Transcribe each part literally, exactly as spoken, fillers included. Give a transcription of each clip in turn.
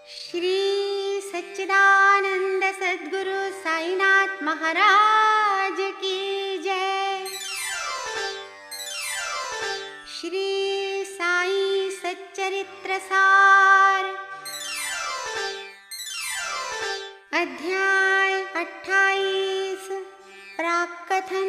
श्री सच्चिदानंद सद्गुरु साईनाथ महाराज की जय। श्री साई सच्चरित्र सार अध्याय अट्ठाईस प्राकथन।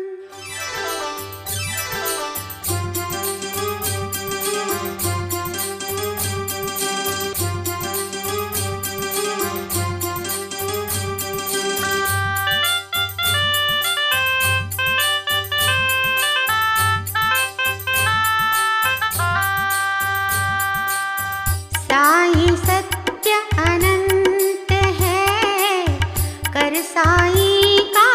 साई सत्य अनंत है, कर साई का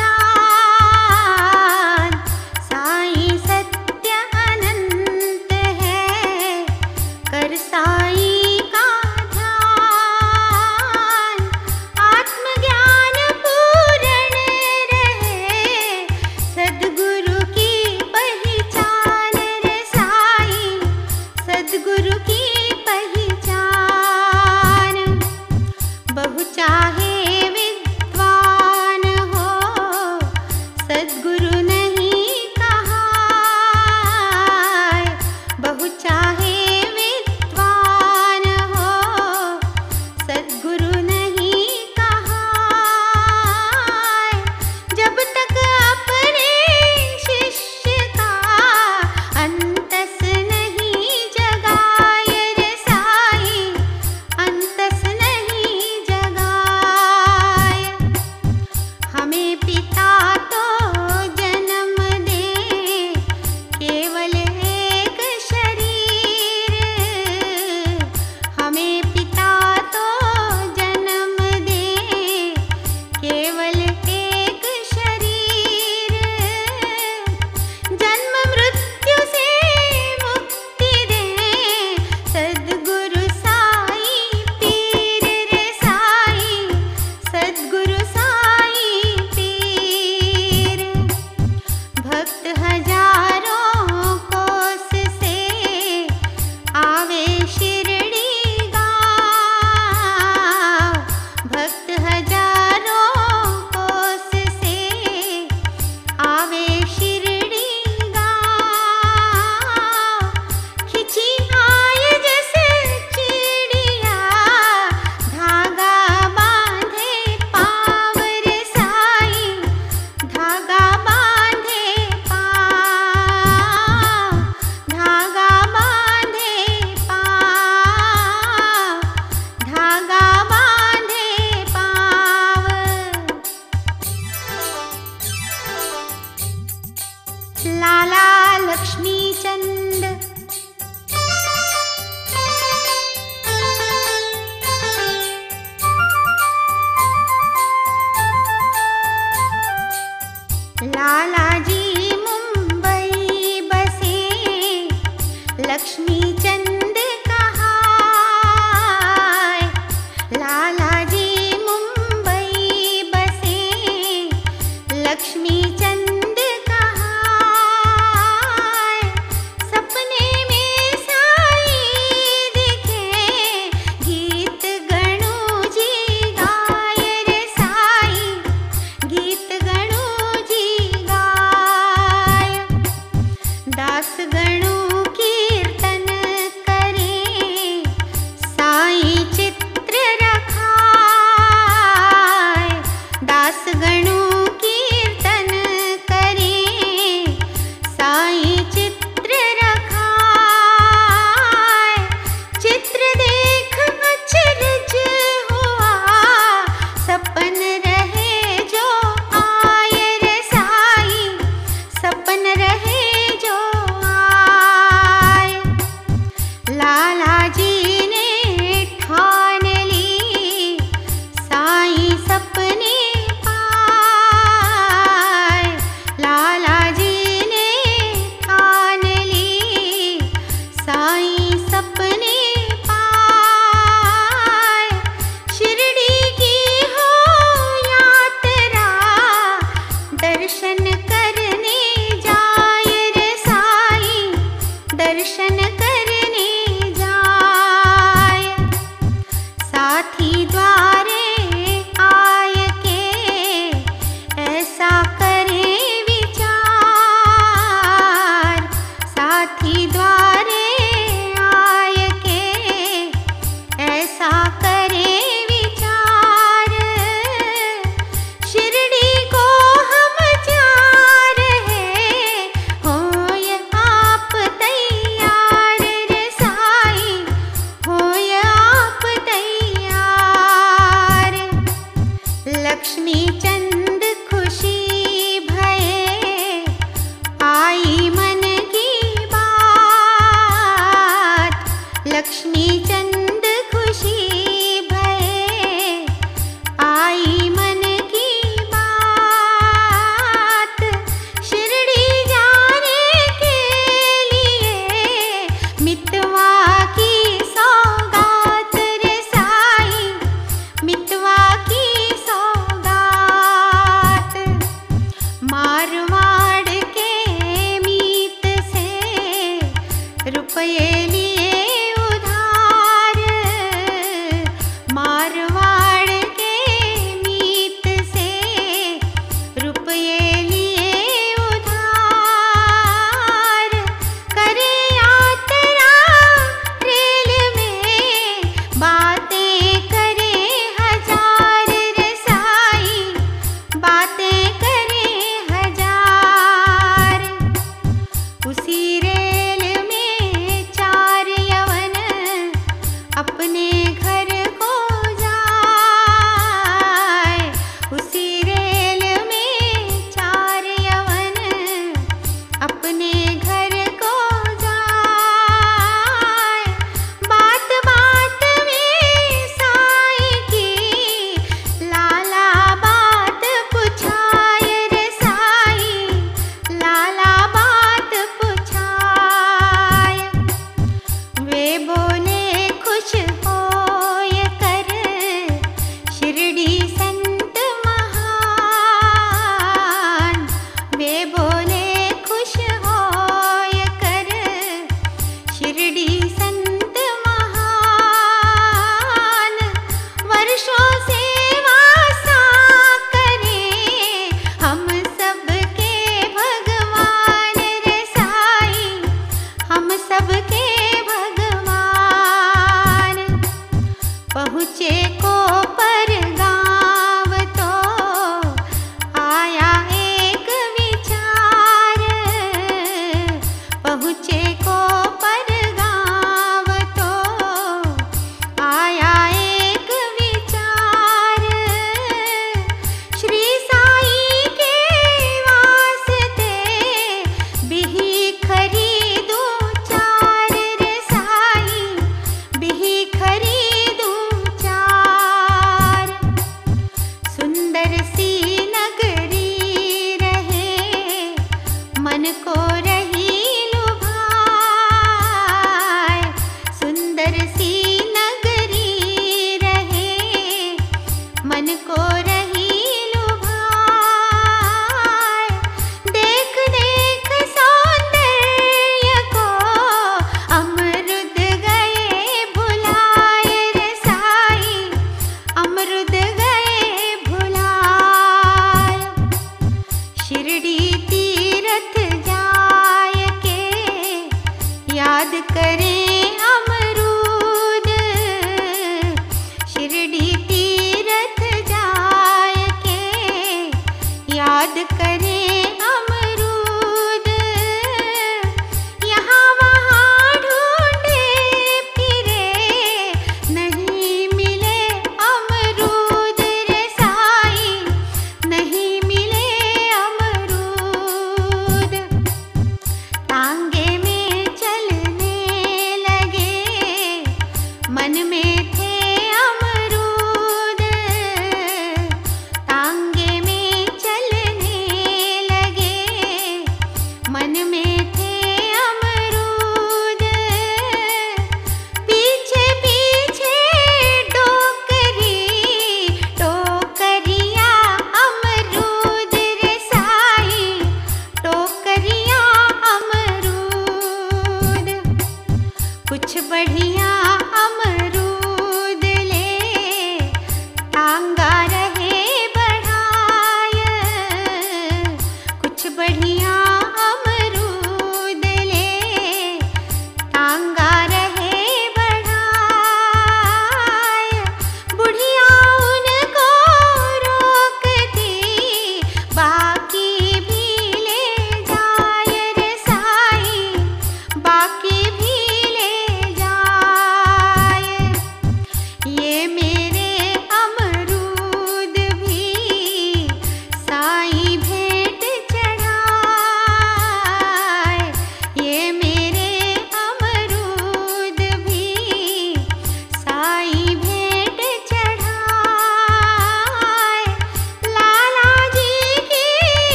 ध्यान। साई सत्य अनंत है, कर साई का ध्यान। आत्मज्ञान पूर्ण रहे, सद्गुरु की पहचान रे साई, सद्गुरु की बहु चाहे विद्वान हो, सद्गुरु नहीं कहा। बहु चाहे विद्वान हो, सद्गुरु नहीं कहा। जब तक अपने शिष्य का अंतस नहीं जगाए चंद खुशी भये आई मन की बात। शिरडी जाने के लिए मितवा की सौगात रे साई, मितवा की सौगात। मारवाड़ के मीत से रुपये लिए उधार,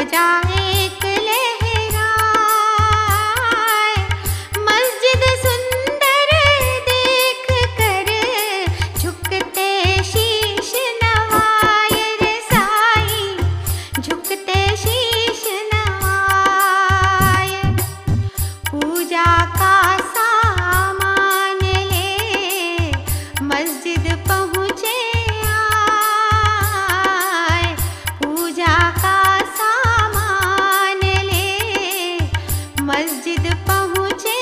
ध्वजा एक लहराए। मस्जिद सुंदर देख कर झुकते शीश नवाए रे साईं, झुकते शीश नवाए। पूजा का सामान ले मस्जिद पहुँचे आए। पूजा का सामान ले मस्जिद पहुँचे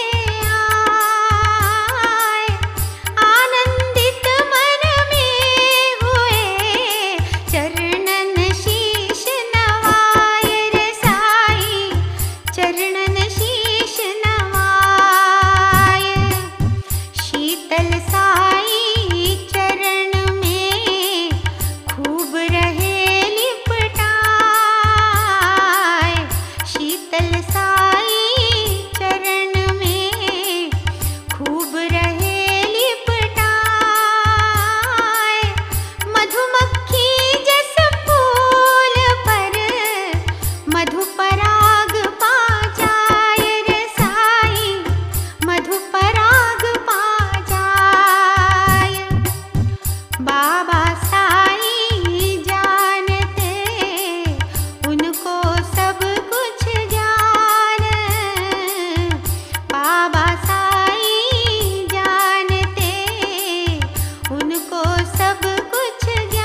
आए। आनंदित मन में हुए चरणन शीश नवाए रे साईं, चरणन शीश नवाए। शीतल साई चरण में खूब रहे लिपटाए। शीतल साई चरण में खूब रहे लिपटाए। मधुमक्खी जस फूल पर मधु पराग पा जाए रे साईं, मधु पराग पा जाए। बाबा साईं जानते उनको सब कुछ जान। बाबा साईं जानते उनको सब कुछ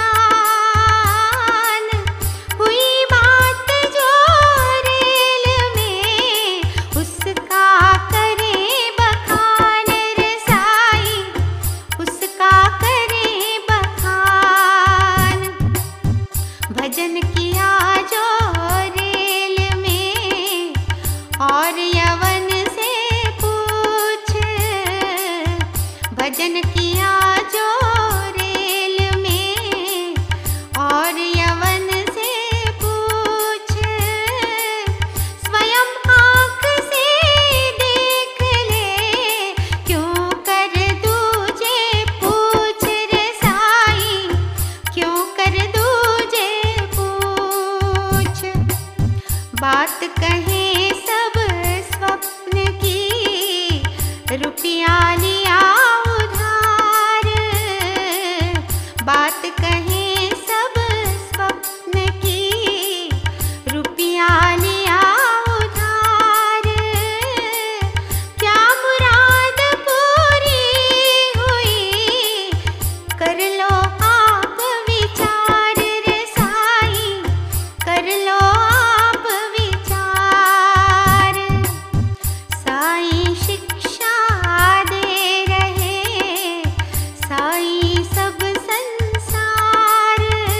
ज्ञान। हुई बात जो रेल में उसका करें बखान रे साईं, उसका करें बखान। भजन किया जो रेल में और यवन से पूछ। भजन किया जो रेल में और यवन से पूछ। स्वयं आँख से देख ले क्यों कर दूजे पूछ रे साईं, क्यों कर दूजे पूछ। बात कहें सब स्वप्न की, रुपया लिया उधार। बात कहें सब स्वप्न की, रुपया लिया उधार। क्या मुराद पूरी हुई कर लो आप विचार रे साईं, कर लो आप विचार। साईं शिक्षा दे रहे, साईं सब संसार।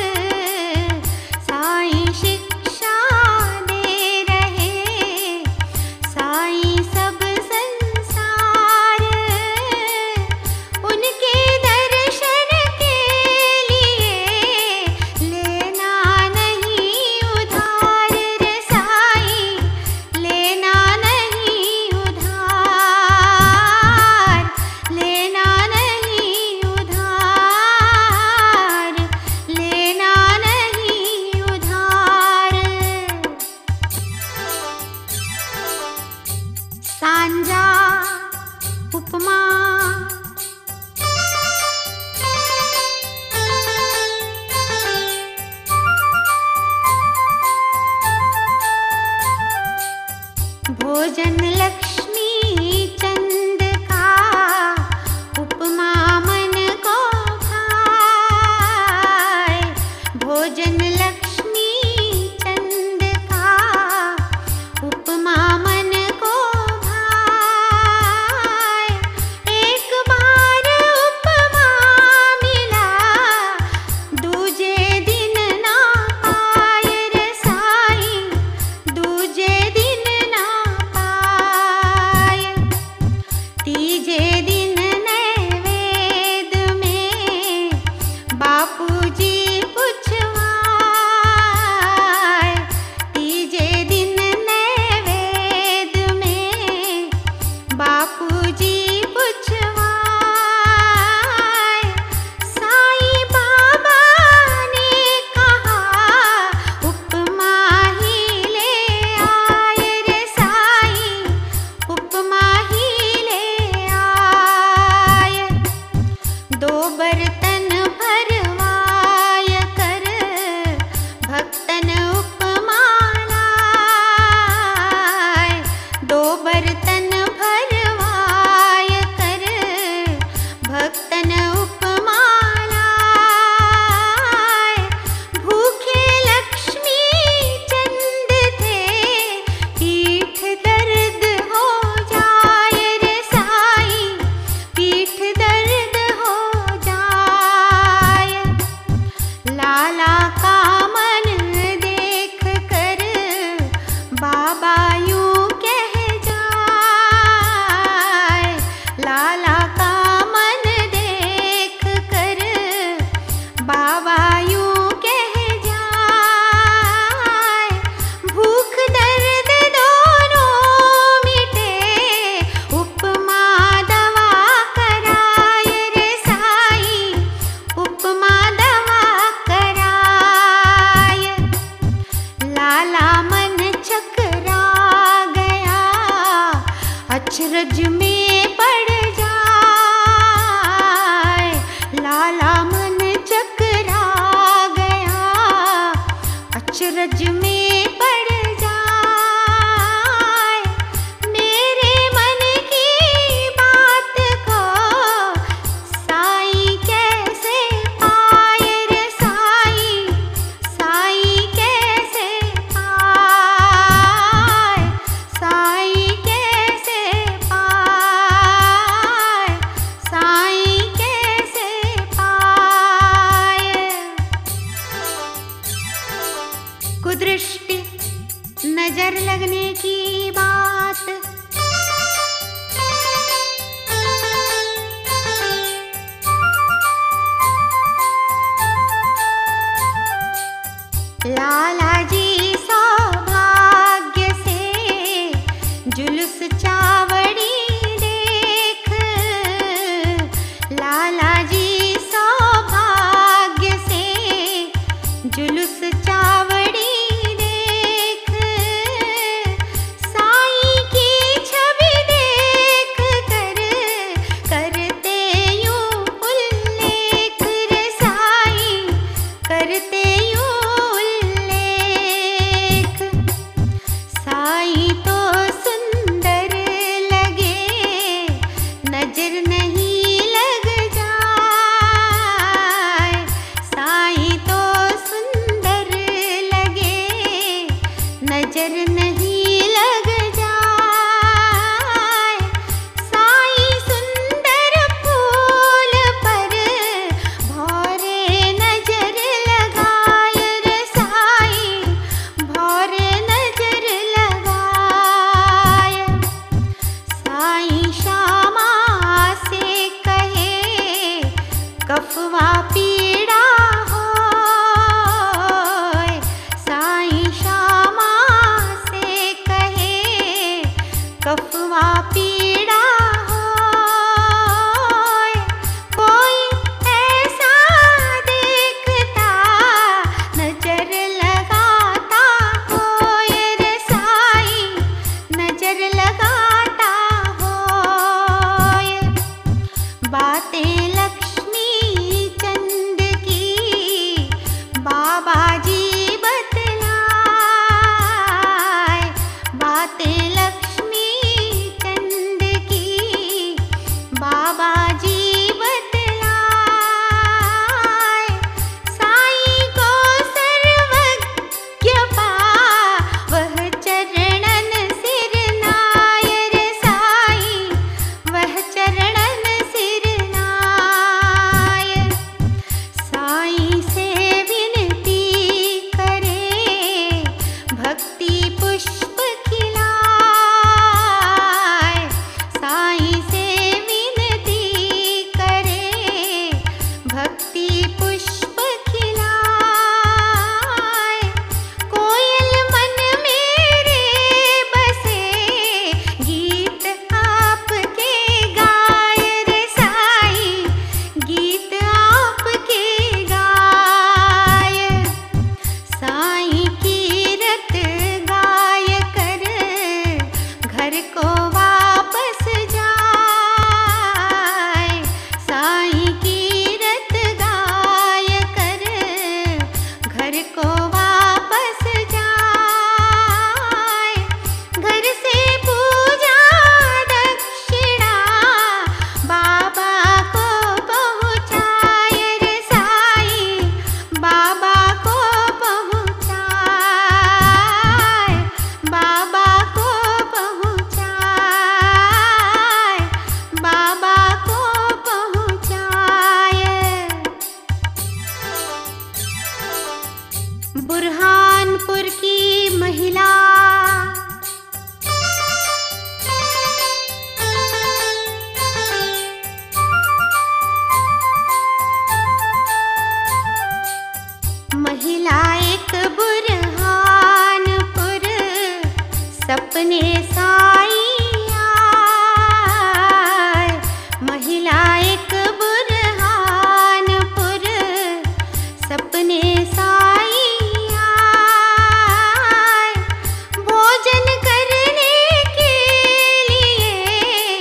साईं शिक्षा दे रहे, साईं सब संसार। उनके दर्शन के लिए लेना नहीं उधार रे साईं, लेना नहीं उधार, लेना नहीं उधार, लेना नहीं उधार। सांझा उपमा भोजन लक्ष्मी चंद का उपमा मन को भाए। भोजन लक्ष्मी चंद का उपमा मन को भाए। एक बार उपमा मिला दूजे दिन ना पाए रे साईं, दूजे दिन ना पाए। तीजे दिन नैवेद्य में बापूजी पुछवाए। अचरज में पड़ जाए, लाला मन चकरा गया, अचरज में पड़ जाए, मेरे मन की बात को साईं कैसे पाए रे साईं, साईं कैसे पाए, साईं कैसे पाए, साईं कैसे पाए। कुदृष्टि नजर लगने की बात, लाला जी सौभाग्य से जुलूस चावड़ी देख, लाला जी सौभाग्य से जुलूस चावड़ी देख, साईं की छवि देख कर करते यूं उल्लेख रे साईं, करते यूं उल्लेख, साईं तो सुंदर लगे, नजर नहीं लग जाए, साईं तो सुंदर लगे, नजर नहीं लग जाए, साईं सुंदर फूल पर भौरे नजर लगाए रे साईं, भौरे नजर लगाए, साईं श्यामा से कहे कफवा पीड़ा होय, साईं श्यामा से कहे कफवा पीड़ा होय, कोई ऐसा देखता नजर लगाता होय रे साईं, नजर लगाता होय, बातें लक्ष्मी चंद की बाबा जी बतलाए, बातें लक्ष्मी चंद की बाबा जी बतलाए, साईं को सर्वज्ञ पा वह चरणन सिर नाय रे साईं, वह चरणन सिर नाय, साईं से विनती करे भक्ति पुष्प खिलाए, साईं से विनती करे भक्ति पुष्प खिलाए, कोयल मन मेरे बसे गीत आपके गाए रे साईं, गीत आपके गाए, साईं कीरत गाय कर घर को वापस जाए, साईं कीरत गाय कर घर को वापस जाए, घर से पूजा दक्षिणा बाबा को पहुँचाए रे साईं, बाबा को पहुँचाए, बाबा को पहुँचाए, बाबा को पहुँचाए। बुरहानपुर की महिला महिला एक बुरहानपुर सपने साईं आए, महिला एक बुरहानपुर सपने साईं आए, भोजन करने के लिए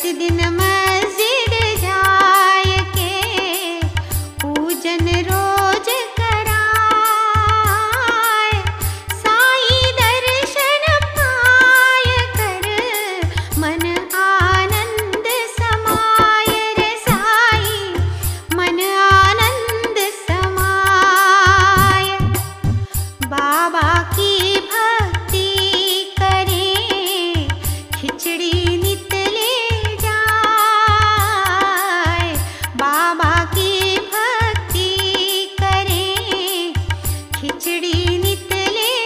प्रतिदिन मस्जिद जाय के पूजन रोज कराय, साईं दर्शन पाय कर मन आनंद समाय रे साईं, मन आनंद समाय। बाबा की भक्ति करें खिचड़ी नित ले जाए, बाबा की भक्ति करें खिचड़ी नित ले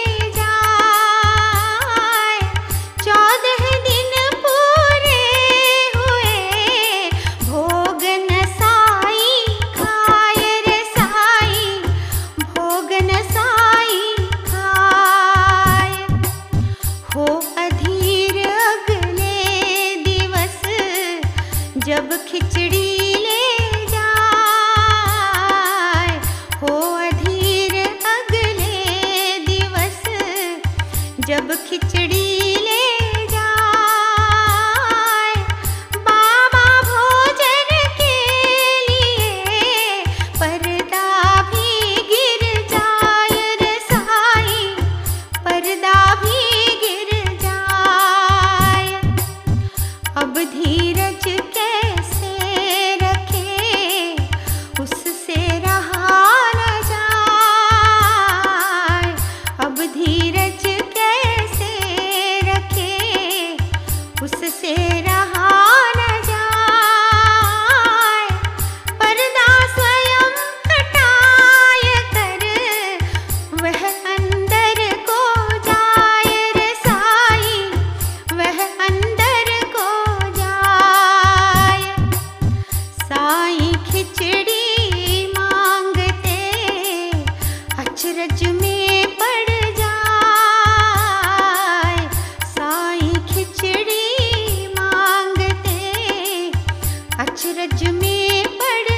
जाए। चौदह दिन पूरे हुए भोग न साईं खाए रे साईं, भोग न साईं खाए। हो अधीर अगले दिवस जब खिचड़ी ले जाए, हो अधीर अगले दिवस जब खिचड़ी ले जाए। बाबा भोजन के लिए पर्दा भी गिर जाए रे साईं, पर्दा भी गिर जाए। अब धीरज कैसे रखे उससे रहा न जाए, अब धीरज कैसे रखे उससे रहा न जाए। पर्दा स्वयं हटाय कर वह अंदर को जाए रे साईं, वह अंदर को जाए। साईं खिचड़ी मांगते अचरज में पड़ जाए, साईं खिचड़ी मांगते अचरज में पड़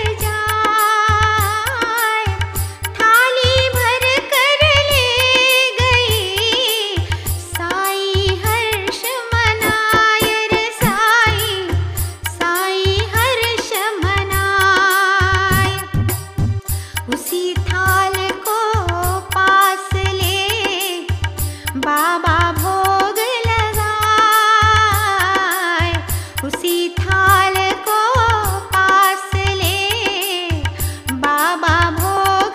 जाए। थाली भर कर ले गई साईं हर्ष मनाय रे साईं, साईं हर्ष मनाय। उसी थाल को पास ले बाबा भोग लगाए, उसी थाल को पास ले बाबा भोग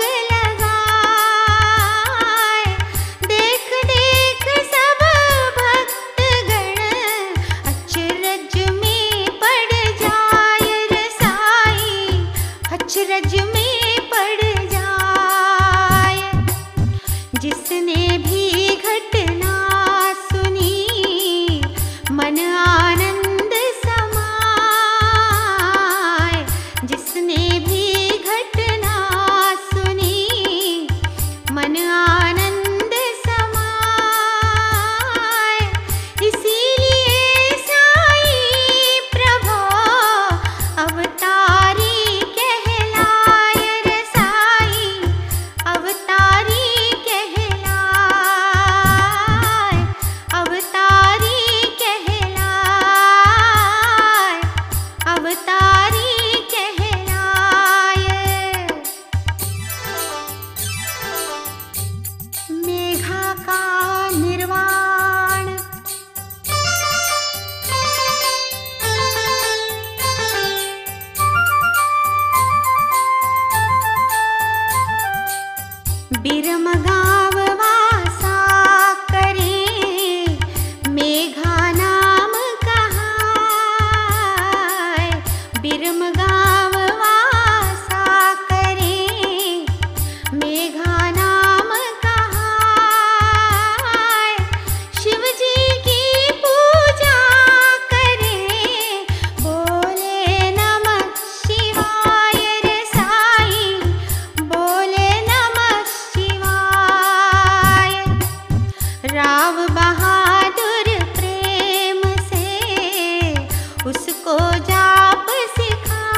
लगाए। देख देख सब भक्तगण अचरज में पड़ जाए रे साईं, अचरज में पड़ जाए। जिसने भी घटना सुनी मन आनंद समाए, जिसने भी घटना सुनी मन आनंद समाए। इसीलिए साईं प्रभु अवतारी कहलाय रे साईं, अवतारी कहलाय, अवतारी कहलाय, अवतारी कहलाय। मेघा का निर्वाण बिरम गाँव वासा करें मेघा नाम कहाय, बिरम गाँव वासा करें मेघा नाम कहाय। शिव जी की पूजा करें बोले नमः शिवाय रे साईं, बोले नमः शिवाय। राव बहादुर प्रेम से उसको जाप सिखा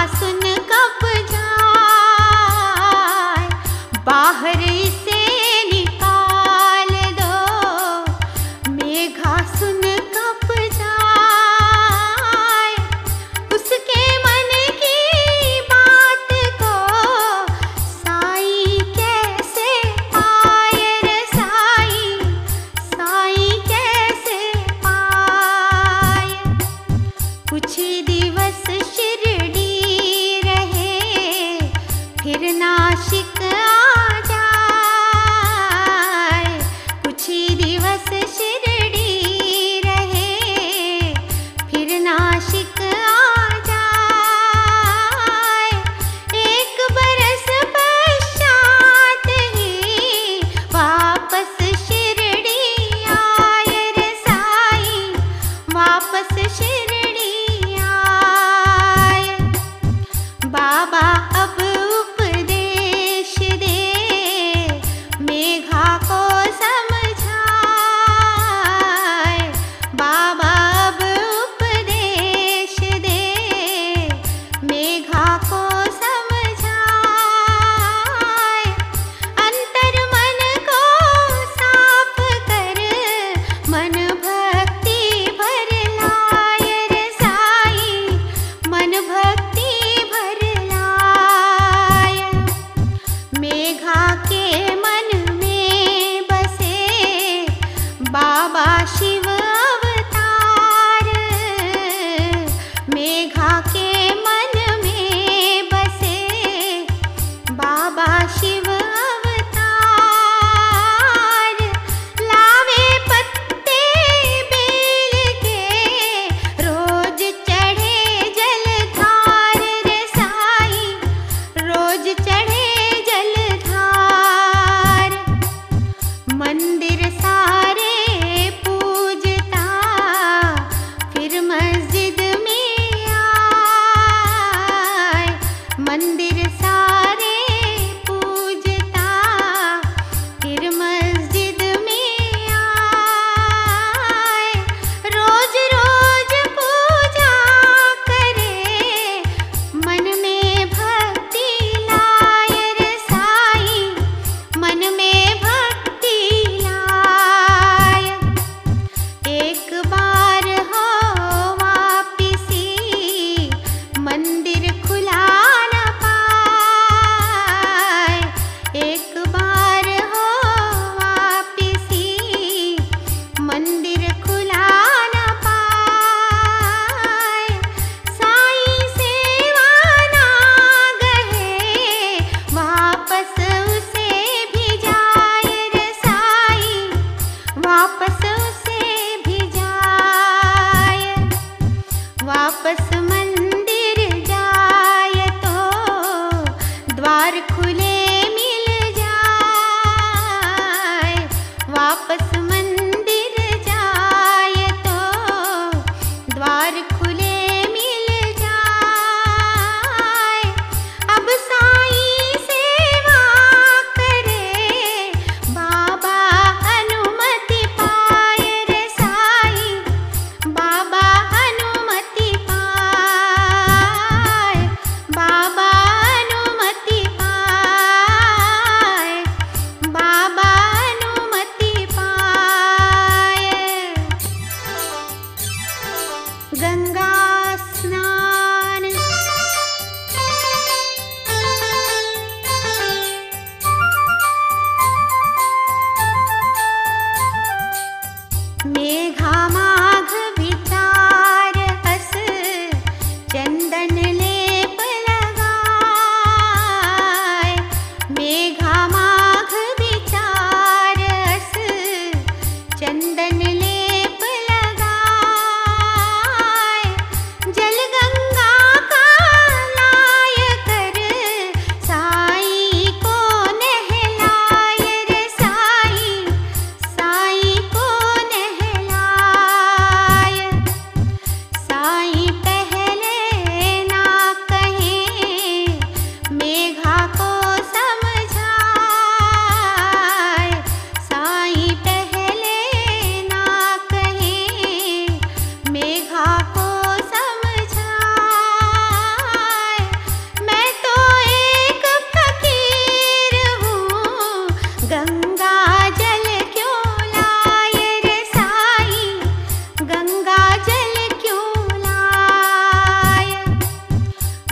सुन कब जाए, बाहर इसे निकाल दो। मेघा सुन कब जाए, उसके मन की बात को साई कैसे पाए रे साई, साई कैसे पाए। कुछ दिवस शिरडी रहे,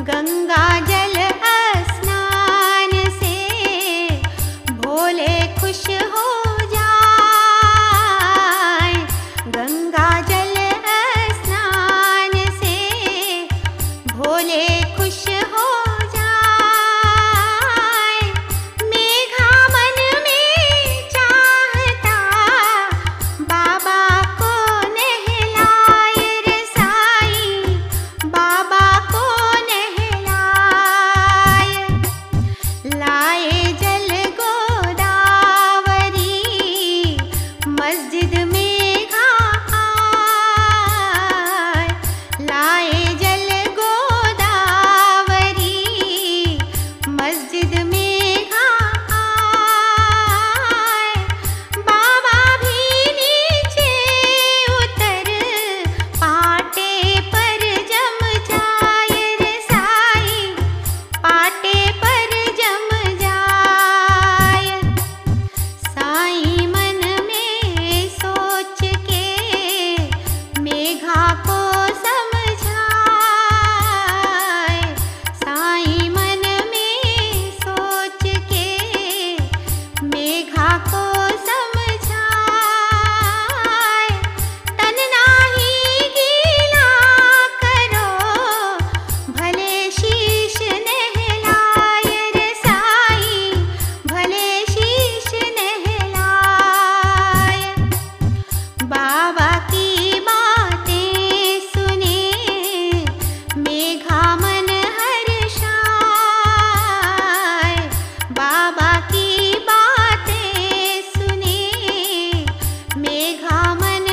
गंगा जल स्नान से भोले खुश हो जाए। गंगा जल स्नान से भोले खुश हो जाए। मेघा मन में चाहता बाबा को नहलाए रे साईं, बाबा को नहलाए। लाए जल गोदावरी मस्जिद मेघा आए। लाए जल गोदावरी मस्जिद मेघा आए। बाबा भी नीचे उतर पाटे पर जम जाए रे साईं, पाटे पर जम जाए। साईं मन में सोच के मेघा को समझाए। साईं मन में सोच के मेघा को समझाए। तन नाही गीला करो भले शीश नहलाए रे साईं, भले शीश नहलाए। बाबा की बातें सुने मेघा मन हर्षाए। बाबा की बातें सुने मेघा मन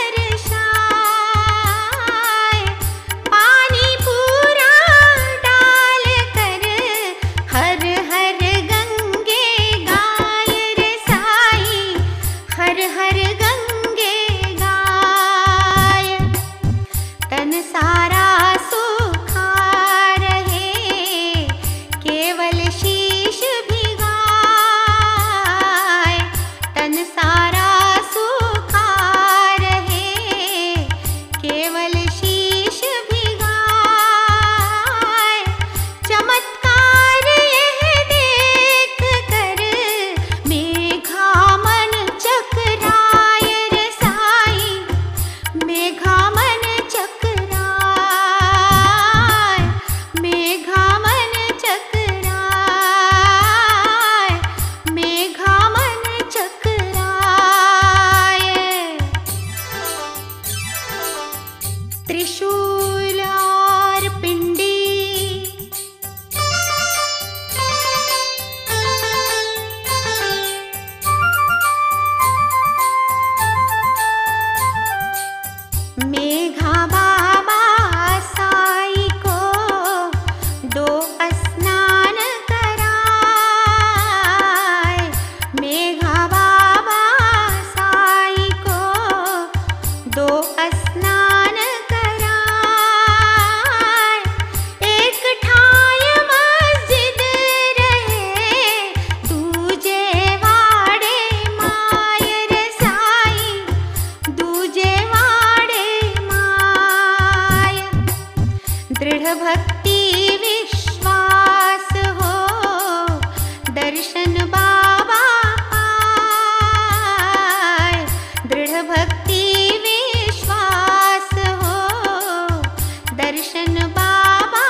हर्षाए। पानी पूरा डाल कर हर हर गंगे गाए रे साईं, हर हर गंगे गाए। तन सारा सूखा रहे केवल शीश भिगाए। तन सारा सूखा रहे केवल शीश भिगाए। चमत्कार यह देख कर मेघा मन चकराए रे साईं, मेघा मन चकराए। मेघा मन चकराए, मेघा मन चकराए। त्रिशूल और पिंडी मेघा बाबा साईं को दो स्नान कराए। मेघा बाबा साईं को दो स्नान कराए। एक ठाय मस्जिद रहे दूजे वाड़े माए रे साईं, दूजे वाड़े माय। दृढ़ भक्ति विश्वास हो दर्शन बाबा पाए। दृढ़ भक्ति विश्वास हो दर्शन बाबा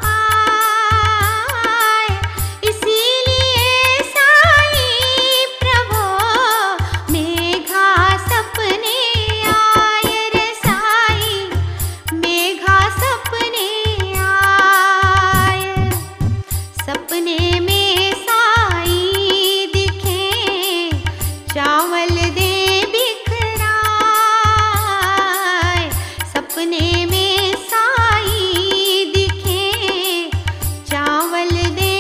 पाए। इसीलिए साईं प्रभो मेघा सपने आए रे साईं, मेघा सपने आए। सपने में साईं दिखे चावल दे बिखराए। सपने में साईं दिखे चावल दे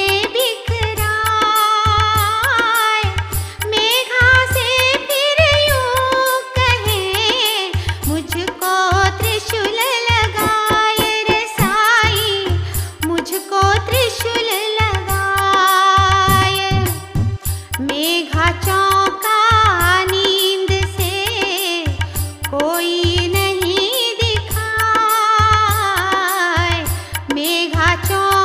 बिखराए। मेघा से फिर यूं कहे मुझको त्रिशूल लगाए रे साईं, मुझको त्रिशूल लगाए। मेघा चौंका नींद से कोई नहीं दिखाए। मेघा चौंका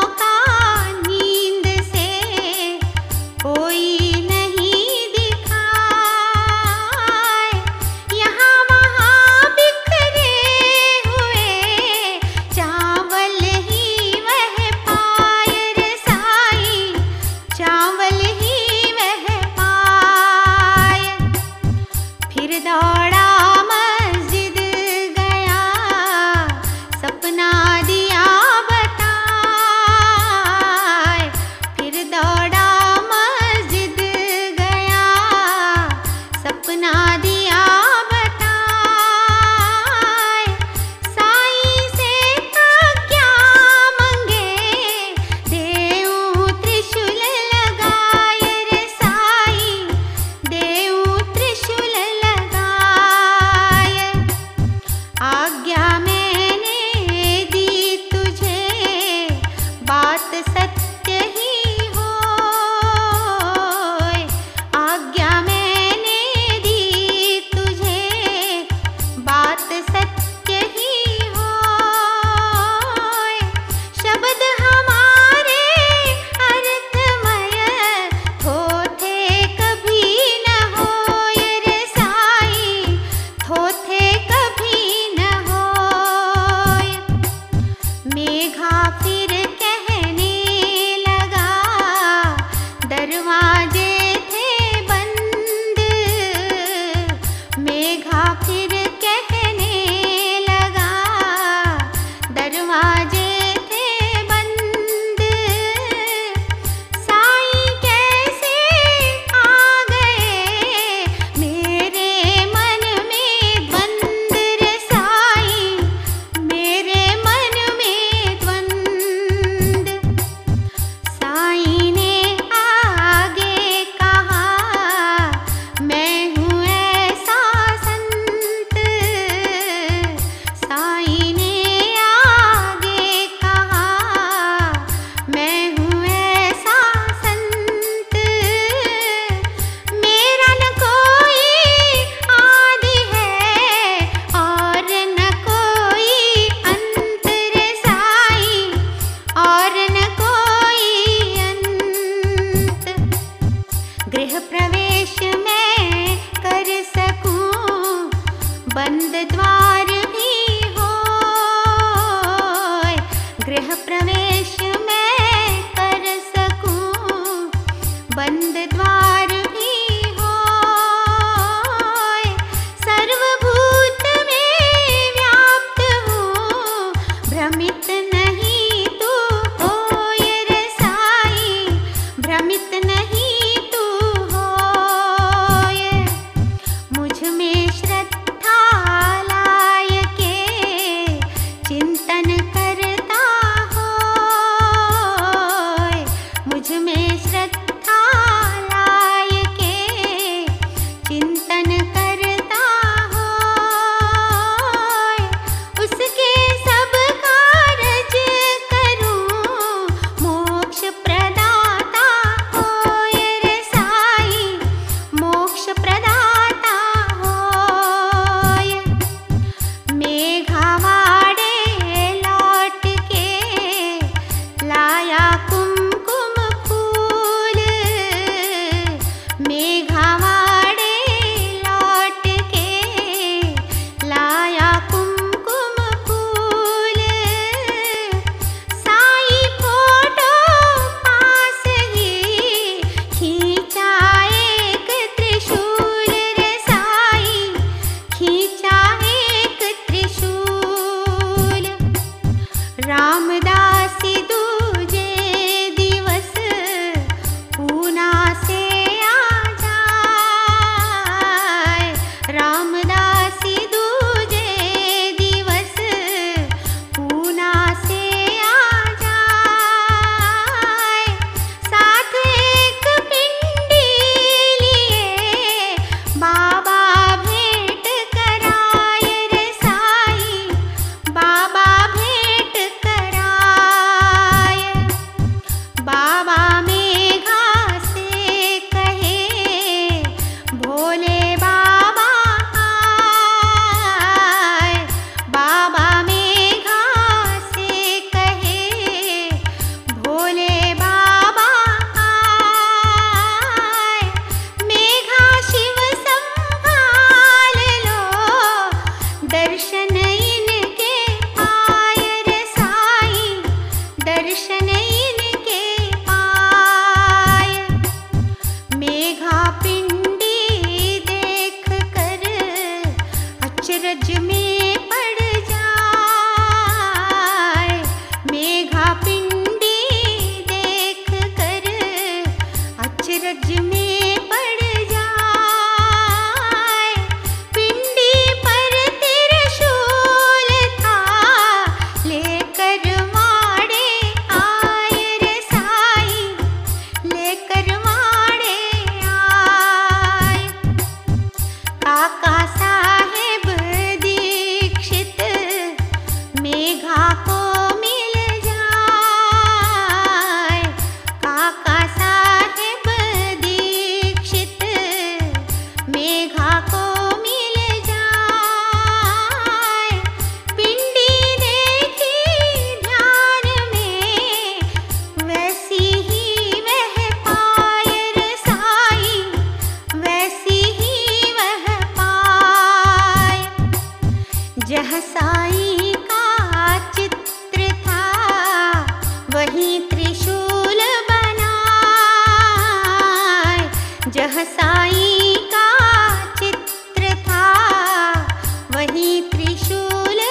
जहाँ साईं का चित्र था वहीं त्रिशूल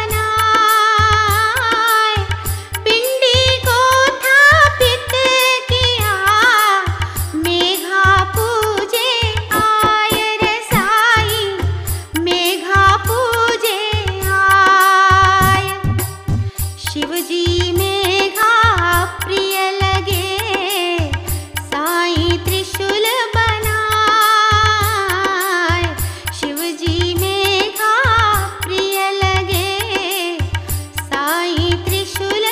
बनाए, पिंडी को स्थापित किया, मेघा पूजे आए रे साईं, मेघा पूजे आए। शिवजी मेघा प्रिय लगे, साईं त्रिशूल बनाए, शिवजी मेघा प्रिय लगे, साईं त्रिशूल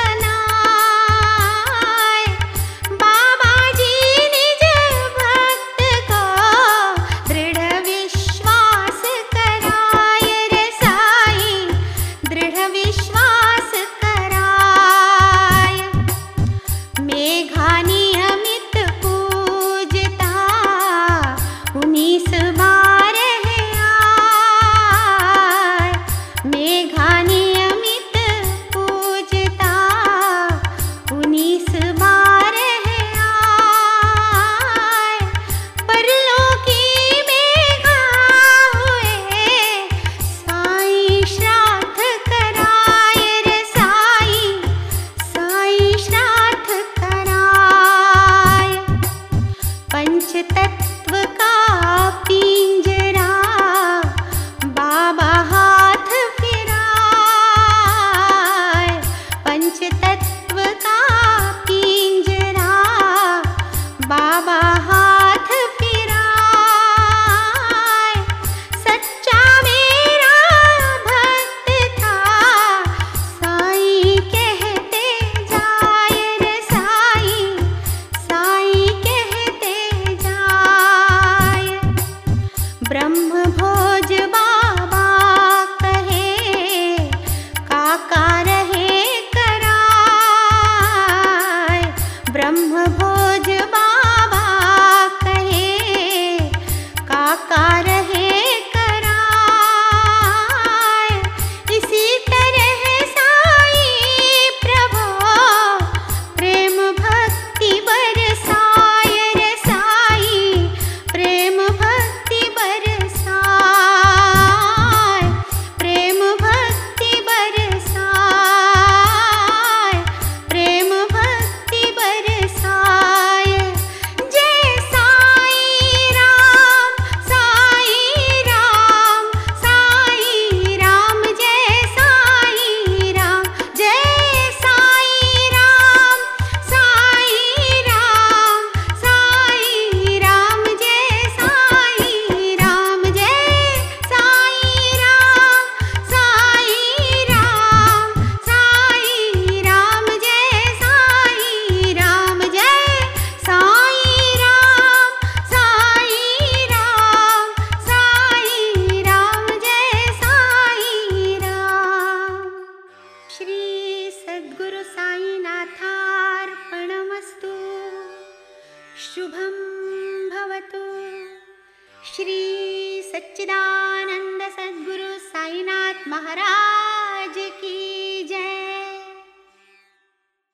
बनाए। बाबा जी निज भक्त को दृढ़ विश्वास कराए रे साईं, दृढ़ विश्वास कराए। मेघा नियमित पूजता उन्नीस बार है आए, मेघा नियमित पूजता उन्नीस बार है आए। परलोकी मेघा हुए, साईं श्राद्ध कराए रे साईं, साईं श्राद्ध कराए। पंचतत्व का पिंजरा बाबा हाथ फिराए, पंचतत्व का पिंजरा बाबा हाथ फिराए। सच्चा मेरा भक्त था, साईं कहते जाए रे साईं, साईं कहते जाए। ब्रह्म भोज बाबा कहे, काका रहे कराए, ब्रह्म भोज बाबा कहे, काका रहे कराए। इसी तरह साईं प्रभु प्रेम भक्ति बरसाए रे साईं, प्रेम भक्ति बरसाए, प्रेम भक्ति बरसाए, प्रेम भक्ति बरसाए। जय साईं राम, साईं राम, साईं राम, जय साईं राम, जय साईं राम, साईं राम, साईं राम, जय साईं राम, जय साईं राम, साईं राम, साईं राम, जय साईं राम, जय साईं राम, साईं राम, साईं राम, जय साईं राम। श्री सद्गुरु साईनाथार्पणमस्तु। शुभं भवतु। श्री सच्चिदानंद सद्गुरु साईनाथ महाराज